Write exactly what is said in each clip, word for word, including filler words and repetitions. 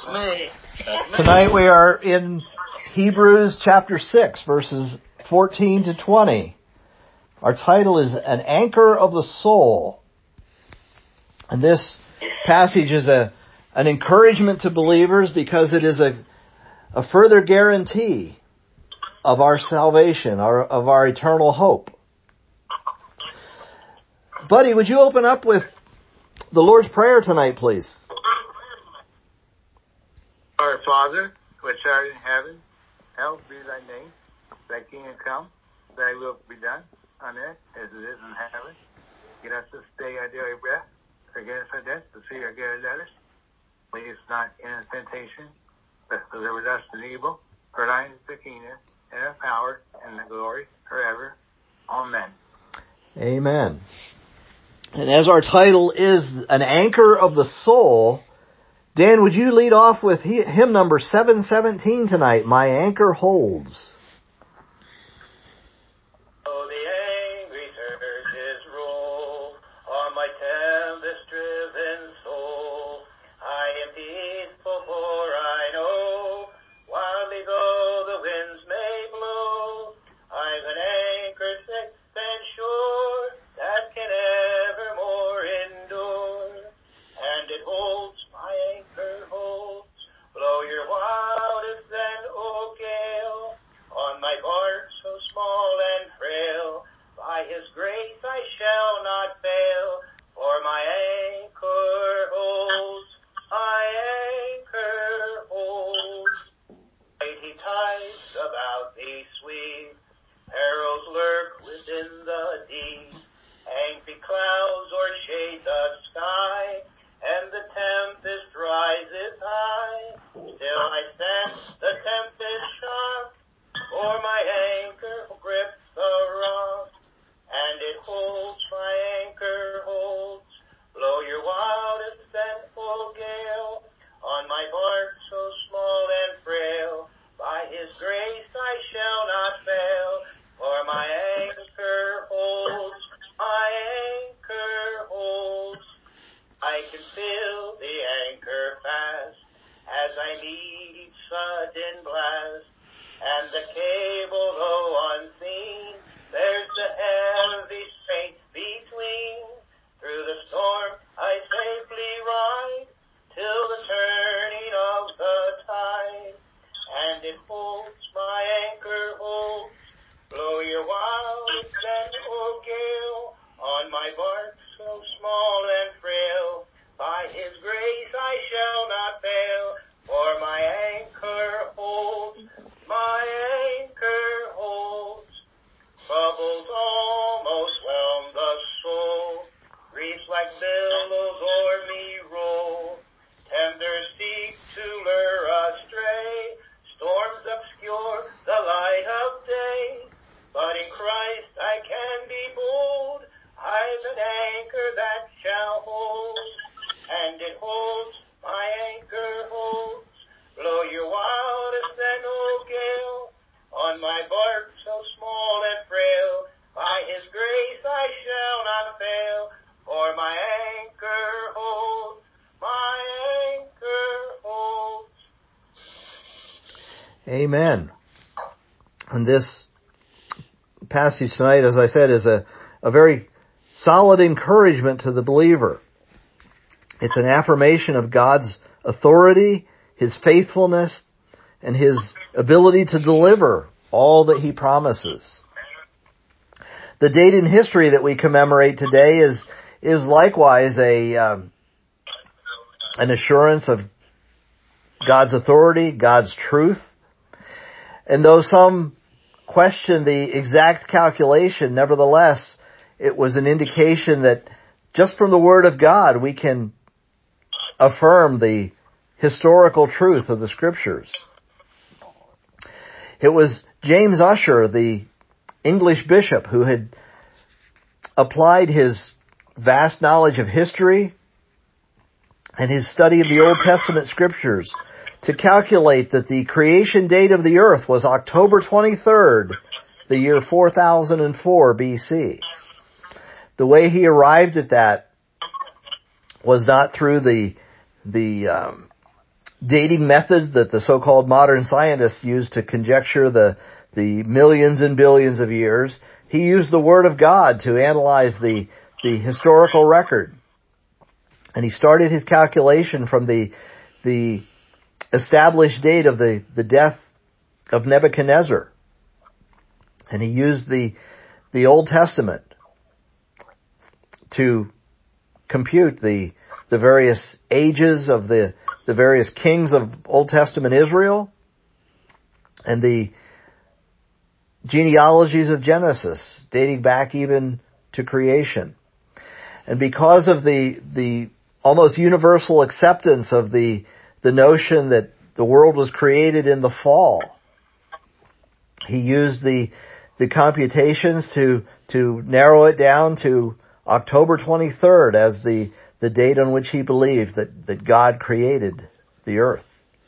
me. That's me. Tonight we are in Hebrews chapter six, verses fourteen to twenty. Our title is An Anchor of the Soul. And this passage is a an encouragement to believers because it is a, a further guarantee of our salvation, our, of our eternal hope. Buddy, would you open up with the Lord's Prayer tonight, please? Our Father, which art in heaven, hallowed be thy name. Thy kingdom come, thy will be done on earth as it is in heaven. Give us this day our daily bread. Forgive us our debts, to see our good debtors. Lead us not into temptation, but deliver us from evil. For thine is the kingdom, and the power, and the glory, forever. Amen. Amen. And as our title is An Anchor of the Soul, Dan, would you lead off with hymn number seven seventeen tonight, My Anchor Holds. Oh, the angry surges roll on my tempest-driven soul. I am peaceful, for I know, wildly though the winds may blow, I've an anchor fixed and sure that can evermore endure, and it holds, my anchor holds, blow your wildest and oh gale, on my bark so small and frail, by his grace I shall not fail, for my anchor holds, my anchor holds. Mighty tides about thee sweep, perils lurk within the deep, angry clouds o'ershade the sky, and the tempest rises high. Still I stand the tempest shock, for my anchor grips the rock, and it holds, my anchor holds, blow your wildest and full gale, on my bark so small and frail, by his grace I shall not fail, for my anchor holds, my anchor holds. I can feel the anchor fast, as I meet each sudden blast, and the cable, though unseen, there's the heavy strain between. Through the storm I safely ride, till the turning of the tide, and it holds, my anchor holds, blow your wildest and oh gale, on my bark so small and frail, by his grace I shall not fail, for my anchor holds, my anchor holds. Troubles almost whelm the soul, griefs like billows o'er me roll, tempters seek to lure astray, storms obscure the light of day, but in Christ I can be bold, I've an anchor that shall hold, and it holds, my anchor holds, blow your wildest and oh gale, on my bark so small and frail, by his grace I shall not fail, for my anchor holds, my anchor holds. Amen. And this passage tonight, as I said, is a, a very solid encouragement to the believer. It's an affirmation of God's authority, His faithfulness, and His ability to deliver all that He promises. The date in history that we commemorate today is is likewise a um, an assurance of God's authority, God's truth. And though some question the exact calculation, nevertheless, it was an indication that just from the Word of God we can affirm the historical truth of the Scriptures. It was James Ussher, the English bishop, who had applied his vast knowledge of history and his study of the Old Testament Scriptures to calculate that the creation date of the earth was October twenty-third, the year four thousand four B C. The way he arrived at that was not through the the um, dating methods that the so-called modern scientists use to conjecture the, the millions and billions of years. He used the Word of God to analyze the, the historical record. And he started his calculation from the, the established date of the, the death of Nebuchadnezzar. And he used the, the Old Testament to compute the, the various ages of the, the various kings of Old Testament Israel and the genealogies of Genesis, dating back even to creation. And because of the, the almost universal acceptance of the, the notion that the world was created in the fall, he used the, the computations to, to narrow it down to October twenty-third as the, the date on which he believed that, that God created the earth.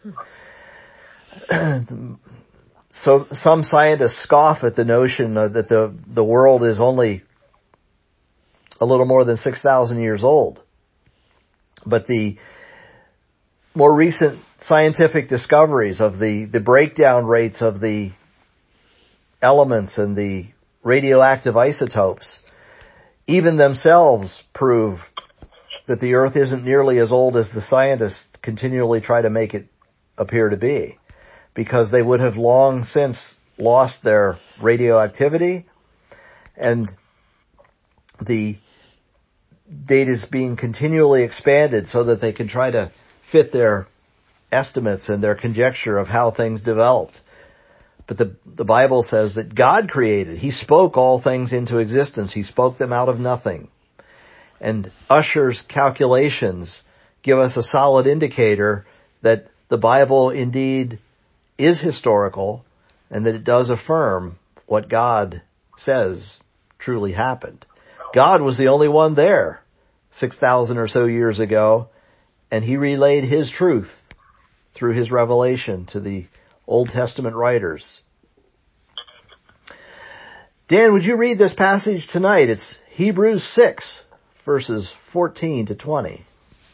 So some scientists scoff at the notion uh, that the, the world is only a little more than six thousand years old. But the more recent scientific discoveries of the, the breakdown rates of the elements and the radioactive isotopes even themselves prove that the earth isn't nearly as old as the scientists continually try to make it appear to be, because they would have long since lost their radioactivity, and the data is being continually expanded so that they can try to fit their estimates and their conjecture of how things developed. But the, the Bible says that God created. He spoke all things into existence. He spoke them out of nothing. And Ussher's calculations give us a solid indicator that the Bible indeed is historical and that it does affirm what God says truly happened. God was the only one there six thousand or so years ago, and he relayed his truth through his revelation to the Old Testament writers. Dan, would you read this passage tonight? It's Hebrews six, verses fourteen to twenty.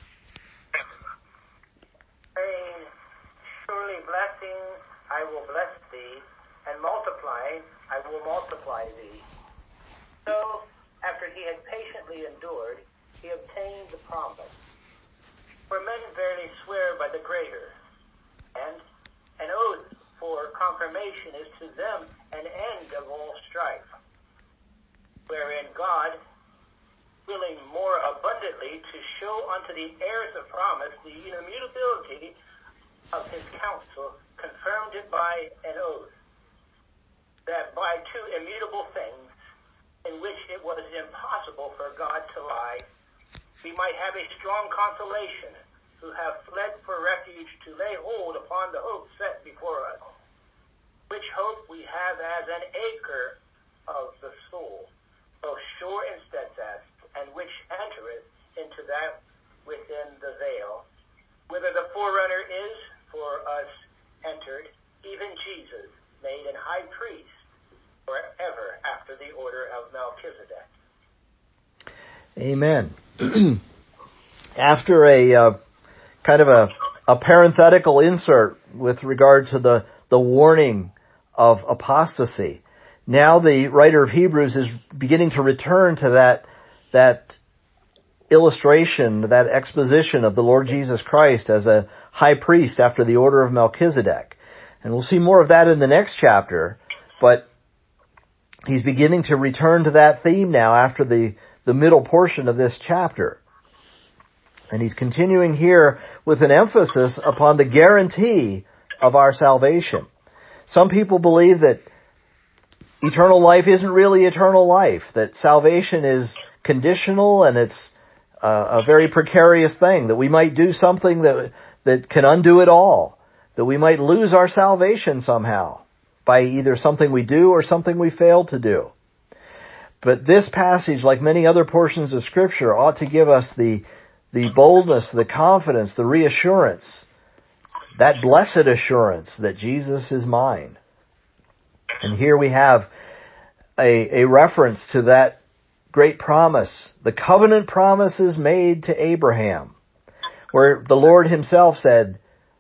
Saying, surely blessing I will bless thee, and multiplying I will multiply thee. So, after he had patiently endured, he obtained the promise. For men verily swear by the greater, and an oath for confirmation is to them an end of all strife, wherein God, willing more abundantly to show unto the heirs of promise the immutability of his counsel, confirmed it by an oath, that by two immutable things, in which it was impossible for God to lie, we might have a strong consolation, who have fled for refuge to lay hold upon the hope set before us, which hope we have as an anchor of the soul, both sure and steadfast, and which entereth into that within the veil, whither the forerunner is for us entered, even Jesus, made an high priest forever after the order of Melchizedek. Amen. After a uh, kind of a, a parenthetical insert with regard to the, the warning of apostasy, now the writer of Hebrews is beginning to return to that that illustration, that exposition of the Lord Jesus Christ as a high priest after the order of Melchizedek. And we'll see more of that in the next chapter, but he's beginning to return to that theme now after the, the middle portion of this chapter. And he's continuing here with an emphasis upon the guarantee of our salvation. Some people believe that eternal life isn't really eternal life, that salvation is conditional and it's uh, a very precarious thing, that we might do something that that can undo it all, that we might lose our salvation somehow by either something we do or something we fail to do. But this passage, like many other portions of Scripture, ought to give us the the boldness, the confidence, the reassurance, that blessed assurance that Jesus is mine. And here we have a, a reference to that great promise, the covenant promises made to Abraham, where the Lord himself said,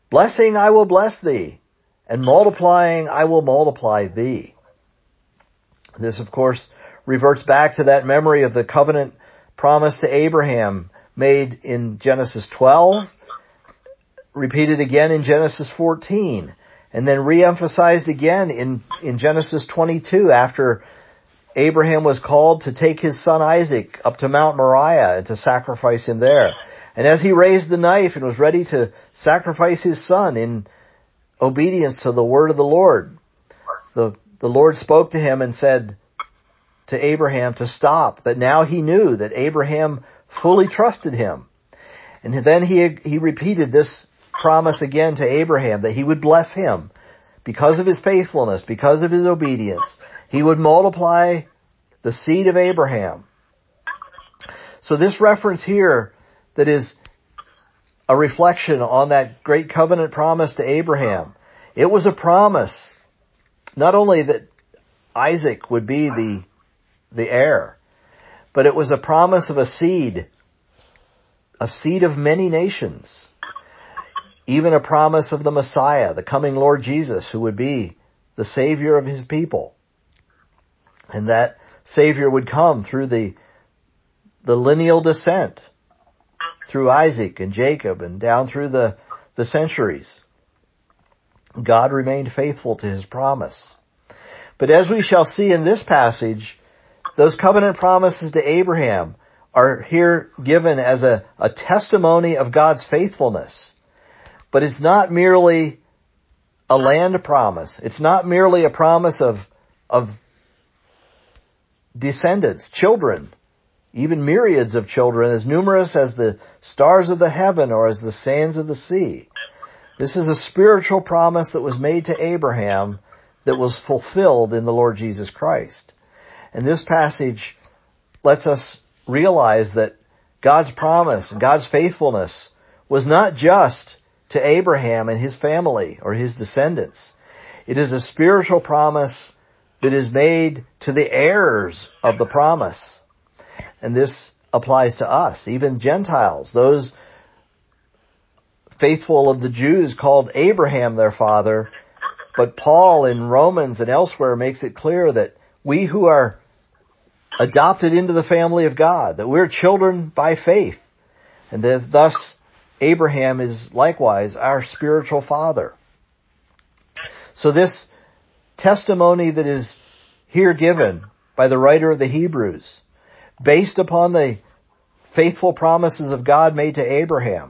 Blessing I will bless thee, and multiplying I will multiply thee. This, of course, reverts back to that memory of the covenant promise to Abraham made in Genesis twelve, repeated again in Genesis fourteen, and then re-emphasized again in, in Genesis twenty-two after Abraham was called to take his son Isaac up to Mount Moriah and to sacrifice him there. And as he raised the knife and was ready to sacrifice his son in obedience to the word of the Lord, the, the Lord spoke to him and said to Abraham to stop, that now he knew that Abraham fully trusted him. And then he, he repeated this promise again to Abraham, that he would bless him because of his faithfulness, because of his obedience. He would multiply the seed of Abraham. So this reference here that is a reflection on that great covenant promise to Abraham, it was a promise not only that Isaac would be the, the heir, but it was a promise of a seed, a seed of many nations, even a promise of the Messiah, the coming Lord Jesus, who would be the Savior of his people. And that Savior would come through the, the lineal descent, through Isaac and Jacob and down through the, the centuries. God remained faithful to his promise. But as we shall see in this passage, those covenant promises to Abraham are here given as a, a testimony of God's faithfulness. But it's not merely a land promise. It's not merely a promise of, of descendants, children, even myriads of children, as numerous as the stars of the heaven or as the sands of the sea. This is a spiritual promise that was made to Abraham that was fulfilled in the Lord Jesus Christ. And this passage lets us realize that God's promise and God's faithfulness was not just to Abraham and his family or his descendants. It is a spiritual promise that is made to the heirs of the promise. And this applies to us, even Gentiles, those faithful of the Jews called Abraham their father. But Paul in Romans and elsewhere makes it clear that we who are adopted into the family of God, that we're children by faith, and that thus Abraham is likewise our spiritual father. So this testimony that is here given by the writer of the Hebrews, based upon the faithful promises of God made to Abraham,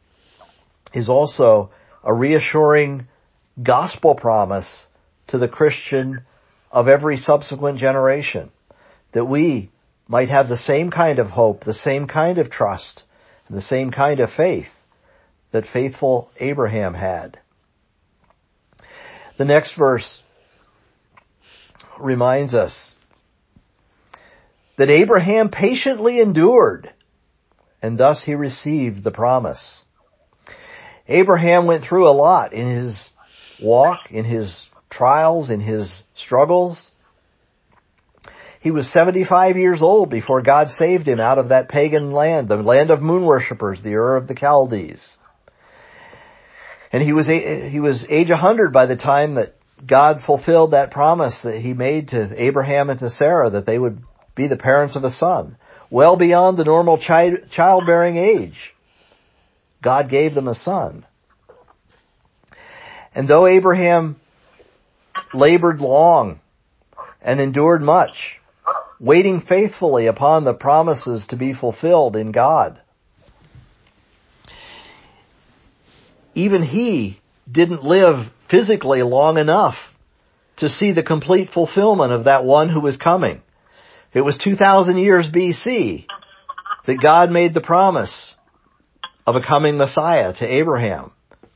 is also a reassuring gospel promise to the Christian of every subsequent generation, that we might have the same kind of hope, the same kind of trust, and the same kind of faith that faithful Abraham had. The next verse reminds us that Abraham patiently endured, and thus he received the promise. Abraham went through a lot in his walk, in his trials, in his struggles. He was seventy-five years old before God saved him out of that pagan land, the land of moon worshippers, the Ur of the Chaldees. And he was he was age one hundred by the time that God fulfilled that promise that he made to Abraham and to Sarah, that they would be the parents of a son. Well beyond the normal chi- childbearing age, God gave them a son. And though Abraham labored long and endured much, waiting faithfully upon the promises to be fulfilled in God, even he didn't live physically long enough to see the complete fulfillment of that one who was coming. It was two thousand years B C that God made the promise of a coming Messiah to Abraham.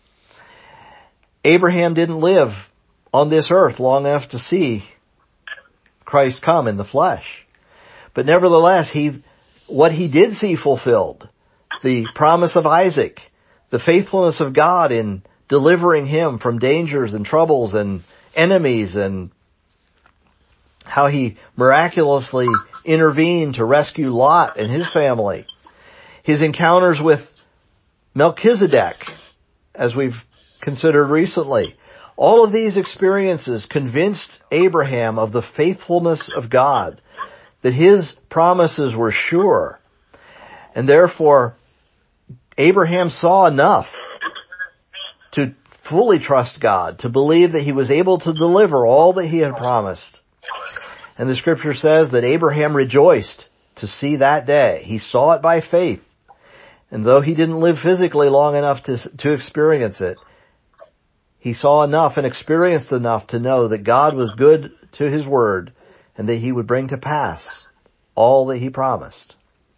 Abraham didn't live on this earth long enough to see Christ come in the flesh. But nevertheless, he, what he did see fulfilled, the promise of Isaac, the faithfulness of God in delivering him from dangers and troubles and enemies, and how he miraculously intervened to rescue Lot and his family. His encounters with Melchizedek as we've considered recently. All of these experiences convinced Abraham of the faithfulness of God, that his promises were sure. And therefore, Abraham saw enough to fully trust God, to believe that he was able to deliver all that he had promised. And the scripture says that Abraham rejoiced to see that day. He saw it by faith. And though he didn't live physically long enough to, to experience it, he saw enough and experienced enough to know that God was good to his word and that he would bring to pass all that he promised.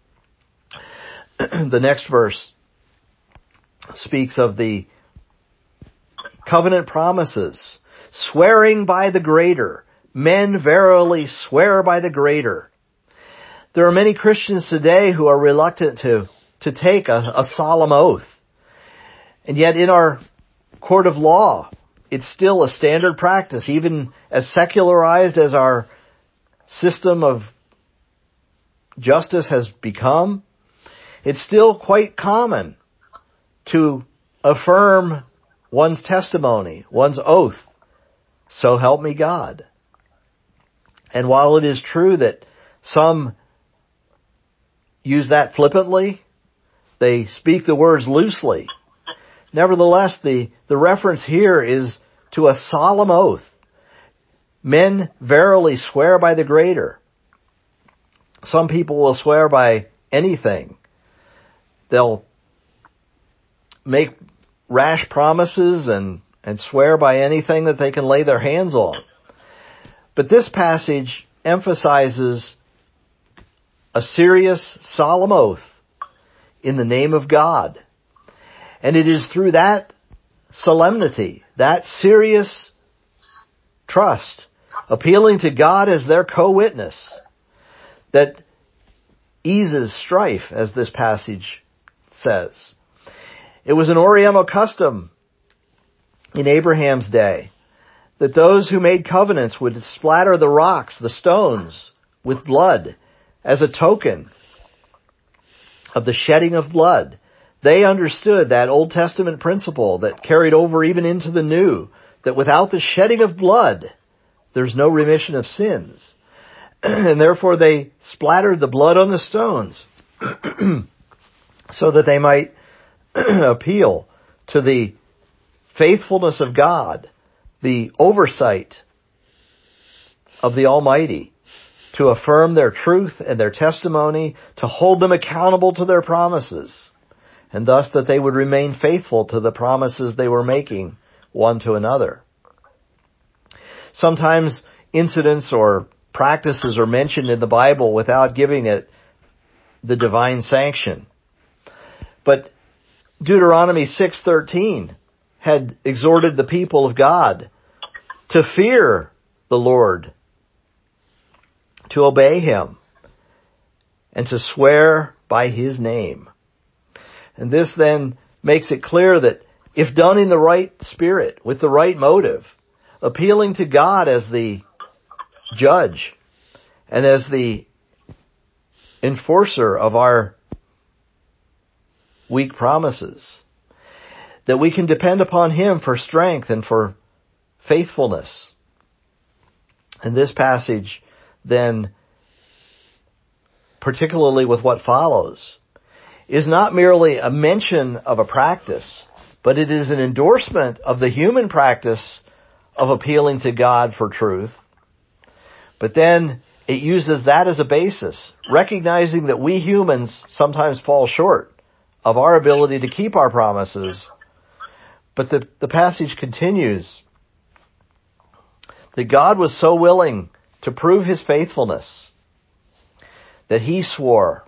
The next verse speaks of the covenant promises, swearing by the greater. Men verily swear by the greater. There are many Christians today who are reluctant to, to take a, a solemn oath. And yet in our court of law, it's still a standard practice, even as secularized as our system of justice has become. It's still quite common to affirm one's testimony, one's oath. So help me God. And while it is true that some use that flippantly, they speak the words loosely. Nevertheless, the, the reference here is to a solemn oath. Men verily swear by the greater. Some people will swear by anything. They'll make rash promises and, and swear by anything that they can lay their hands on. But this passage emphasizes a serious, solemn oath in the name of God. And it is through that solemnity, that serious trust, appealing to God as their co-witness, that eases strife, as this passage says. It was an Oriental custom in Abraham's day that those who made covenants would splatter the rocks, the stones, with blood as a token of the shedding of blood. They understood that Old Testament principle that carried over even into the New, that without the shedding of blood, there's no remission of sins. And therefore they splattered the blood on the stones so that they might appeal to the faithfulness of God, the oversight of the Almighty, to affirm their truth and their testimony, to hold them accountable to their promises, and thus that they would remain faithful to the promises they were making one to another. Sometimes incidents or practices are mentioned in the Bible without giving it the divine sanction. But Deuteronomy six thirteen had exhorted the people of God to fear the Lord, to obey Him, and to swear by His name. And this then makes it clear that if done in the right spirit, with the right motive, appealing to God as the judge and as the enforcer of our weak promises, that we can depend upon Him for strength and for faithfulness. And this passage then, particularly with what follows, is not merely a mention of a practice, but it is an endorsement of the human practice of appealing to God for truth. But then it uses that as a basis, recognizing that we humans sometimes fall short of our ability to keep our promises. But the, the passage continues that God was so willing to prove His faithfulness that He swore,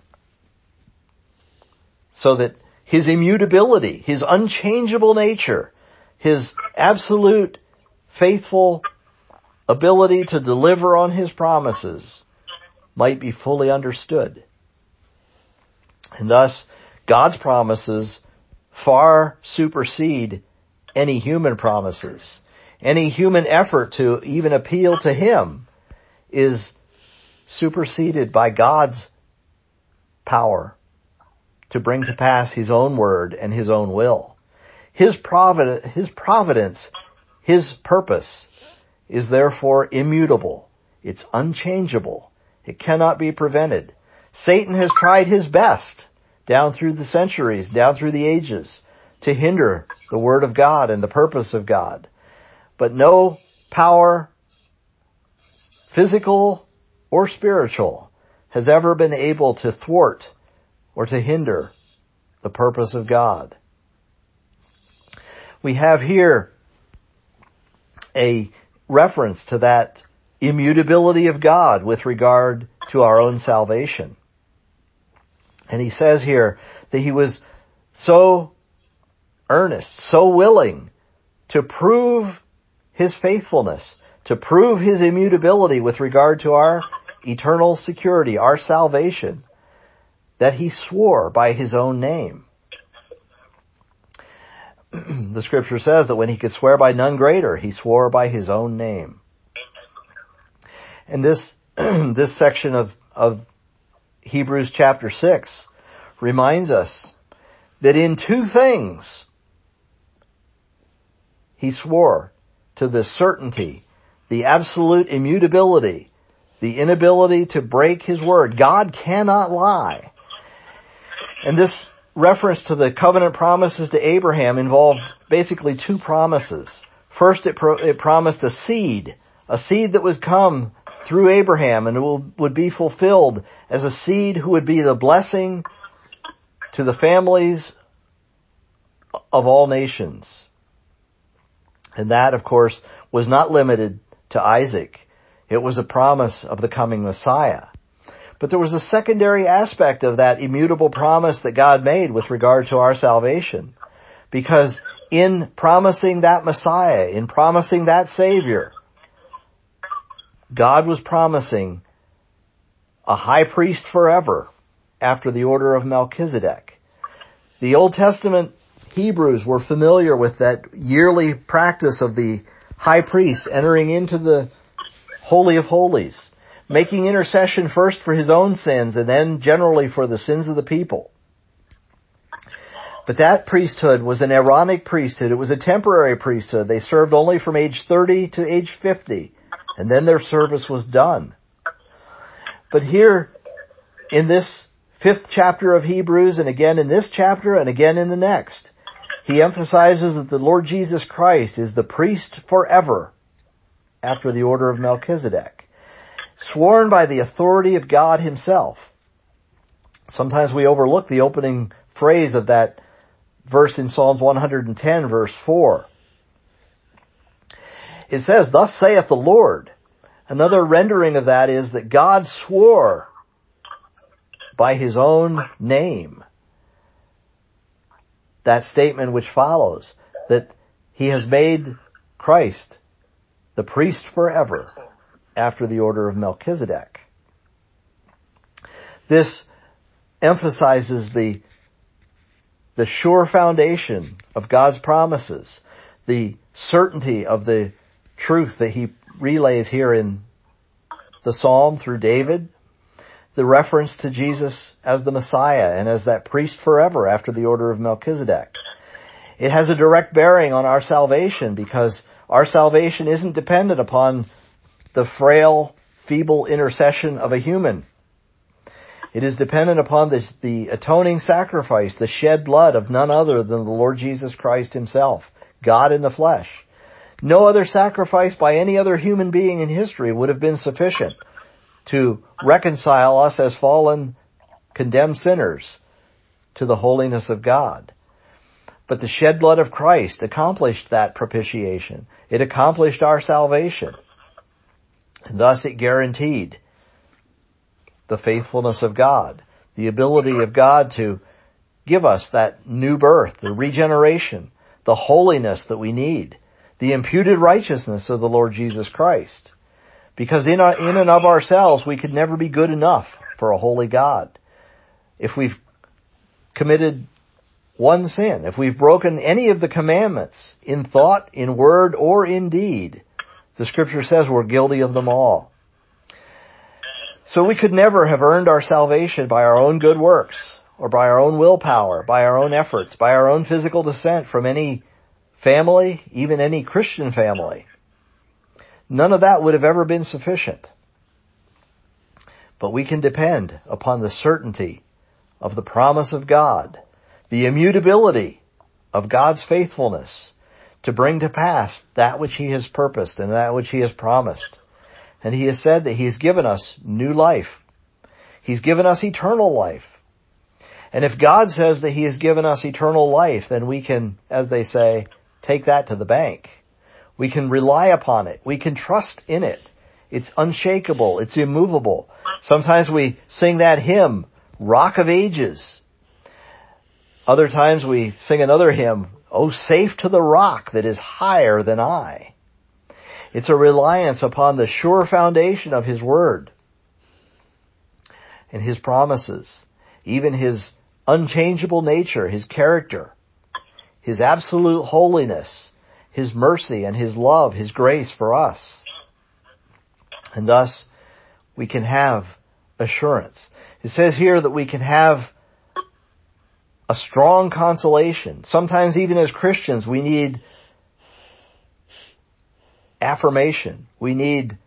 so that His immutability, His unchangeable nature, His absolute faithful ability to deliver on His promises might be fully understood. And thus, God's promises far supersede any human promises. Any human effort to even appeal to Him is superseded by God's power to bring to pass His own word and His own will. His providence, His providence, His purpose is therefore immutable. It's unchangeable. It cannot be prevented. Satan has tried his best down through the centuries, down through the ages, to hinder the Word of God and the purpose of God. But no power, physical or spiritual, has ever been able to thwart or to hinder the purpose of God. We have here a reference to that immutability of God with regard to our own salvation. And he says here that he was so earnest, so willing to prove his faithfulness, to prove his immutability with regard to our eternal security, our salvation, that he swore by his own name. The scripture says that when he could swear by none greater, he swore by his own name. And this this section of, of Hebrews chapter six reminds us that in two things he swore to the certainty, the absolute immutability, the inability to break his word. God cannot lie. And this reference to the covenant promises to Abraham involved basically two promises. First, it, pro- it promised a seed, a seed that would come through Abraham and will, would be fulfilled as a seed who would be the blessing to the families of all nations. And that, of course, was not limited to Isaac. It was a promise of the coming Messiah. But there was a secondary aspect of that immutable promise that God made with regard to our salvation. Because in promising that Messiah, in promising that Savior, God was promising a high priest forever after the order of Melchizedek. The Old Testament Hebrews were familiar with that yearly practice of the high priest entering into the Holy of Holies, making intercession first for his own sins and then generally for the sins of the people. But that priesthood was an Aaronic priesthood. It was a temporary priesthood. They served only from age thirty to age fifty, and then their service was done. But here, in this fifth chapter of Hebrews, and again in this chapter, and again in the next, he emphasizes that the Lord Jesus Christ is the priest forever after the order of Melchizedek, sworn by the authority of God himself. Sometimes we overlook the opening phrase of that verse in Psalms one hundred ten, verse four. It says, "Thus saith the Lord." Another rendering of that is that God swore by his own name. That statement which follows, that he has made Christ the priest forever after the order of Melchizedek. This emphasizes the, the sure foundation of God's promises, the certainty of the truth that he relays here in the Psalm through David, the reference to Jesus as the Messiah and as that priest forever after the order of Melchizedek. It has a direct bearing on our salvation because our salvation isn't dependent upon the frail, feeble intercession of a human. It is dependent upon the, the atoning sacrifice, the shed blood of none other than the Lord Jesus Christ himself, God in the flesh. No other sacrifice by any other human being in history would have been sufficient to reconcile us as fallen, condemned sinners to the holiness of God. But the shed blood of Christ accomplished that propitiation. It accomplished our salvation. And thus it guaranteed the faithfulness of God, the ability of God to give us that new birth, the regeneration, the holiness that we need, the imputed righteousness of the Lord Jesus Christ. Because in, our, in and of ourselves, we could never be good enough for a holy God. If we've committed one sin, if we've broken any of the commandments in thought, in word, or in deed, the Scripture says we're guilty of them all. So we could never have earned our salvation by our own good works. or by our own willpower, by our own efforts, by our own physical descent from any family, even any Christian family. None of that would have ever been sufficient. But we can depend upon the certainty of the promise of God, the immutability of God's faithfulness to bring to pass that which He has purposed and that which He has promised. And He has said that He has given us new life. He's given us eternal life. And if God says that He has given us eternal life, then we can, as they say, take that to the bank. We can rely upon it. We can trust in it. It's unshakable. It's immovable. Sometimes we sing that hymn, Rock of Ages. Other times we sing another hymn, Oh, safe to the rock that is higher than I. It's a reliance upon the sure foundation of His Word and His promises, even His unchangeable nature, His character, His absolute holiness, His mercy and His love, His grace for us. And thus, we can have assurance. It says here that we can have a strong consolation. Sometimes even as Christians, we need affirmation. We need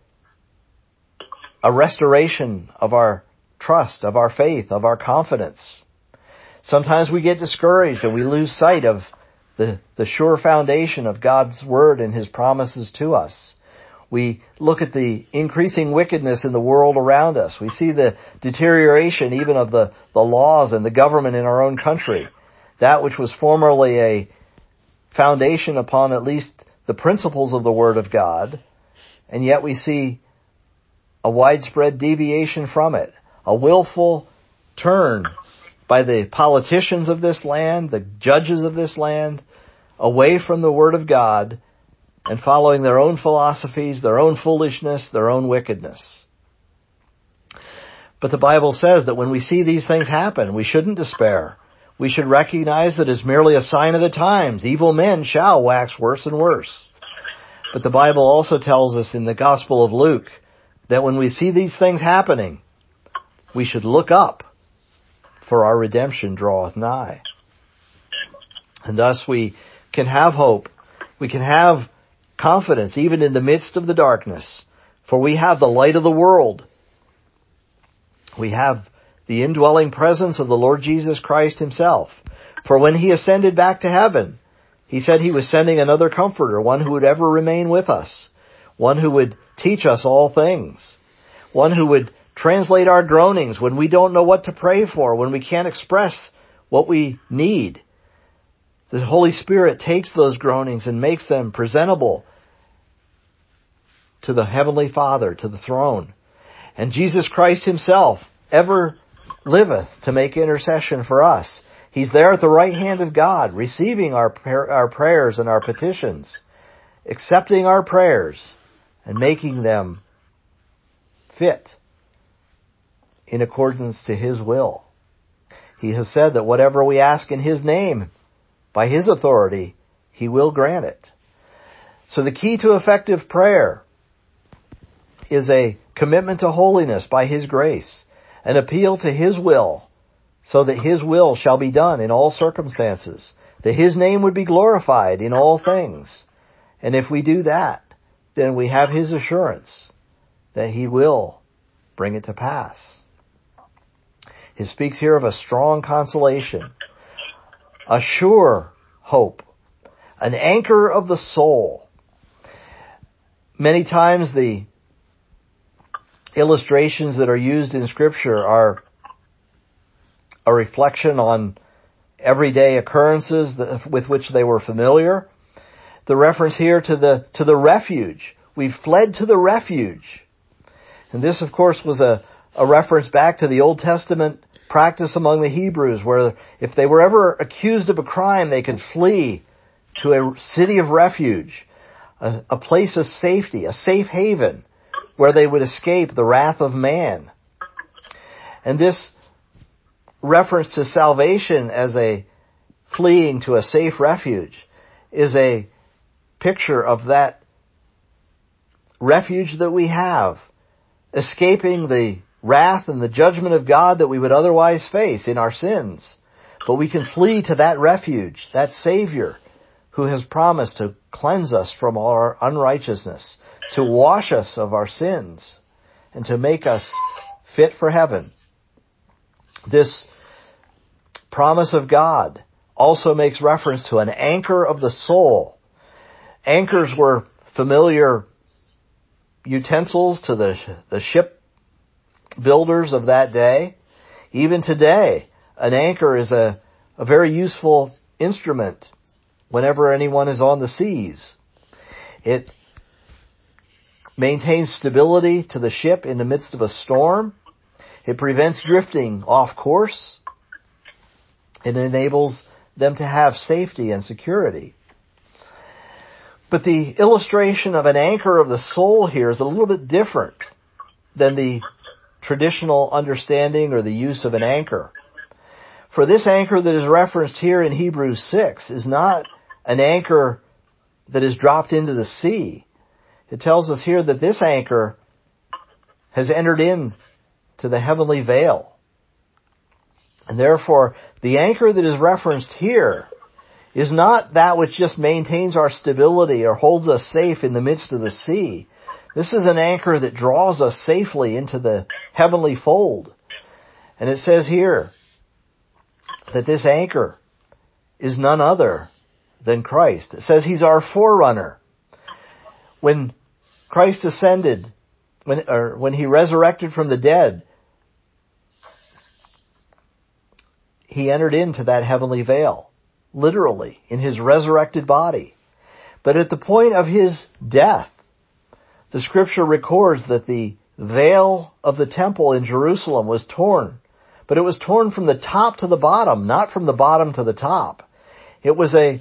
a restoration of our trust, of our faith, of our confidence. Sometimes we get discouraged and we lose sight of the, the sure foundation of God's Word and His promises to us. We look at the increasing wickedness in the world around us. We see the deterioration even of the, the laws and the government in our own country. That which was formerly a foundation upon at least the principles of the Word of God, and yet we see a widespread deviation from it, a willful turn by the politicians of this land, the judges of this land, away from the Word of God, and following their own philosophies, their own foolishness, their own wickedness. But the Bible says that when we see these things happen, we shouldn't despair. We should recognize that it's merely a sign of the times. Evil men shall wax worse and worse. But the Bible also tells us in the Gospel of Luke that when we see these things happening, we should look up, for our redemption draweth nigh. And thus we can have hope. We can have confidence even in the midst of the darkness, for we have the light of the world. We have the indwelling presence of the Lord Jesus Christ Himself. For when He ascended back to heaven, He said He was sending another Comforter, one who would ever remain with us, one who would teach us all things, one who would translate our groanings when we don't know what to pray for, when we can't express what we need. The Holy Spirit takes those groanings and makes them presentable to the Heavenly Father, to the throne. And Jesus Christ Himself ever liveth to make intercession for us. He's there at the right hand of God, receiving our our prayers and our petitions, accepting our prayers, and making them fit in accordance to His will. He has said that whatever we ask in His name, by His authority, He will grant it. So the key to effective prayer is a commitment to holiness by His grace, an appeal to His will, so that His will shall be done in all circumstances, that His name would be glorified in all things. And if we do that, then we have His assurance that He will bring it to pass. He speaks here of a strong consolation, a sure hope, an anchor of the soul. Many times the illustrations that are used in Scripture are a reflection on everyday occurrences that, with which they were familiar. The reference here to the to the refuge. We've fled to the refuge. And this, of course, was a, a reference back to the Old Testament practice among the Hebrews, where if they were ever accused of a crime, they could flee to a city of refuge, a, a place of safety, a safe haven, where they would escape the wrath of man. And this reference to salvation as a fleeing to a safe refuge is a picture of that refuge that we have, escaping the wrath and the judgment of God that we would otherwise face in our sins. But we can flee to that refuge, that Savior, who has promised to cleanse us from our unrighteousness, to wash us of our sins, and to make us fit for heaven. This promise of God also makes reference to an anchor of the soul. Anchors were familiar utensils to the, the ship builders of that day. Even today, an anchor is a, a very useful instrument whenever anyone is on the seas. It maintains stability to the ship in the midst of a storm. It prevents drifting off course. It enables them to have safety and security. But the illustration of an anchor of the soul here is a little bit different than the traditional understanding or the use of an anchor. For this anchor that is referenced here in Hebrews six is not an anchor that is dropped into the sea. It tells us here that this anchor has entered in to the heavenly veil. And therefore, the anchor that is referenced here is not that which just maintains our stability or holds us safe in the midst of the sea. This is an anchor that draws us safely into the heavenly fold. And it says here that this anchor is none other than Christ. It says He's our forerunner. When Christ ascended, when, or when He resurrected from the dead, He entered into that heavenly veil, literally, in His resurrected body. But at the point of His death, the Scripture records that the veil of the temple in Jerusalem was torn. But it was torn from the top to the bottom, not from the bottom to the top. It was a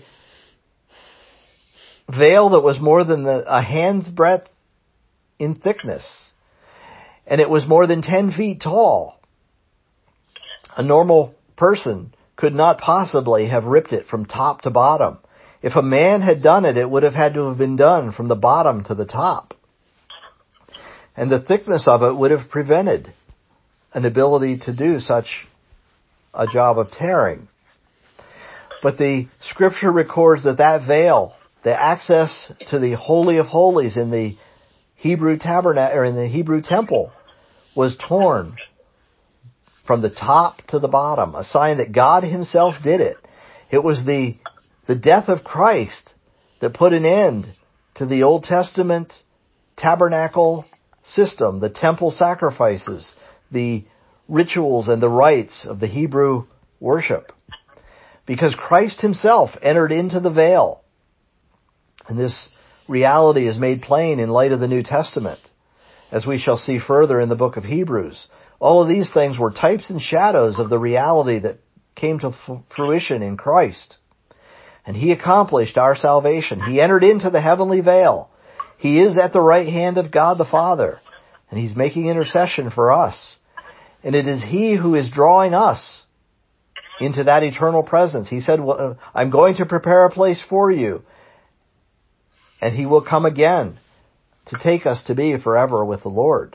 veil that was more than the, a hand's breadth in thickness. And it was more than ten feet tall. A normal person could not possibly have ripped it from top to bottom. If a man had done it, it would have had to have been done from the bottom to the top. And the thickness of it would have prevented an ability to do such a job of tearing. But the Scripture records that that veil, the access to the Holy of Holies in the Hebrew tabernacle or in the Hebrew temple, was torn from the top to the bottom, a sign that God Himself did it. It was the the death of Christ that put an end to the Old Testament tabernacle system, the temple sacrifices, the rituals and the rites of the Hebrew worship. Because Christ Himself entered into the veil. And this reality is made plain in light of the New Testament, as we shall see further in the book of Hebrews. All of these things were types and shadows of the reality that came to fruition in Christ. And He accomplished our salvation. He entered into the heavenly veil. He is at the right hand of God the Father. And He's making intercession for us. And it is He who is drawing us into that eternal presence. He said, well, I'm going to prepare a place for you. And He will come again to take us to be forever with the Lord.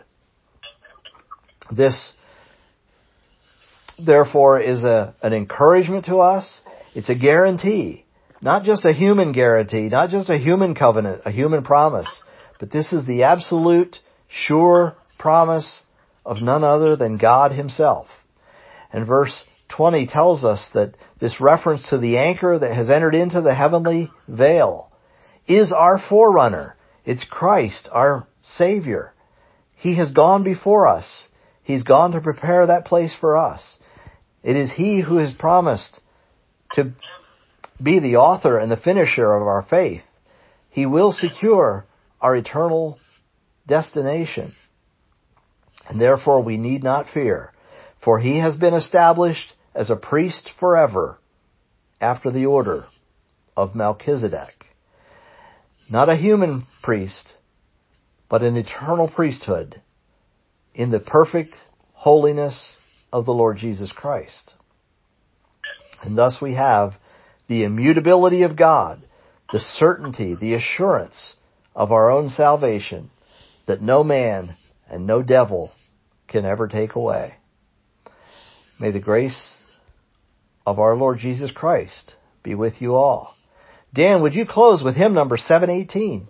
This, therefore, is a, an encouragement to us. It's a guarantee. Not just a human guarantee, not just a human covenant, a human promise, but this is the absolute, sure promise of none other than God Himself. And verse twenty tells us that this reference to the anchor that has entered into the heavenly veil is our forerunner. It's Christ, our Savior. He has gone before us. He's gone to prepare that place for us. It is He who has promised to be the author and the finisher of our faith. He will secure our eternal destination. And therefore we need not fear, for He has been established as a priest forever after the order of Melchizedek. Not a human priest, but an eternal priesthood in the perfect holiness of the Lord Jesus Christ. And thus we have the immutability of God, the certainty, the assurance of our own salvation, that no man and no devil can ever take away. May the grace of our Lord Jesus Christ be with you all. Dan, would you close with hymn number seven eighteen?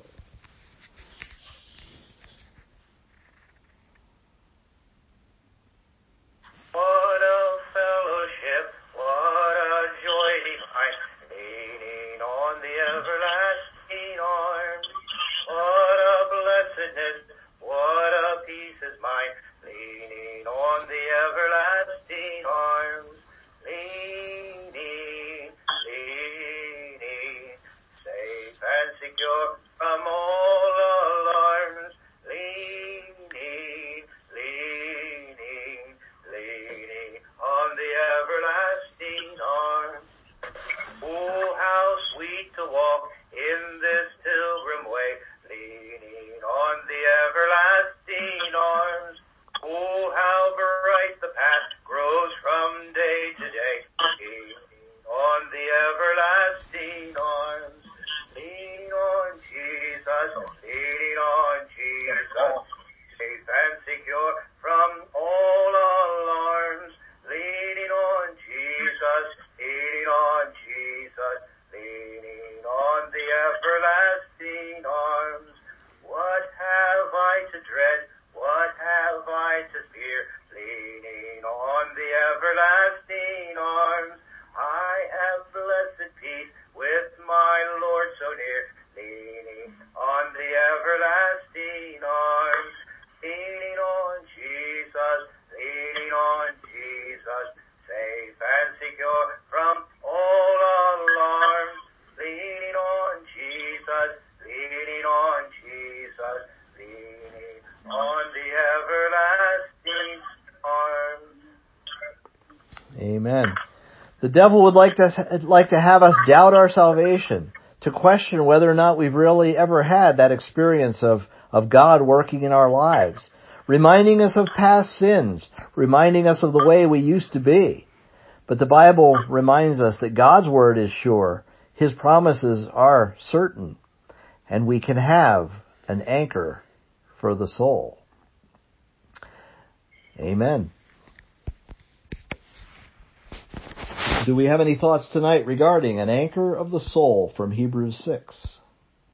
Amen. The devil would like to, like to have us doubt our salvation, to question whether or not we've really ever had that experience of, of God working in our lives, reminding us of past sins, reminding us of the way we used to be. But the Bible reminds us that God's word is sure, His promises are certain, and we can have an anchor for the soul. Amen. Do we have any thoughts tonight regarding an anchor of the soul from Hebrews six?